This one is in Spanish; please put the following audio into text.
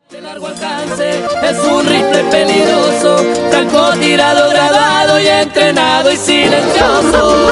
De largo alcance, es un rifle peligroso, francotirador graduado y entrenado y silencioso.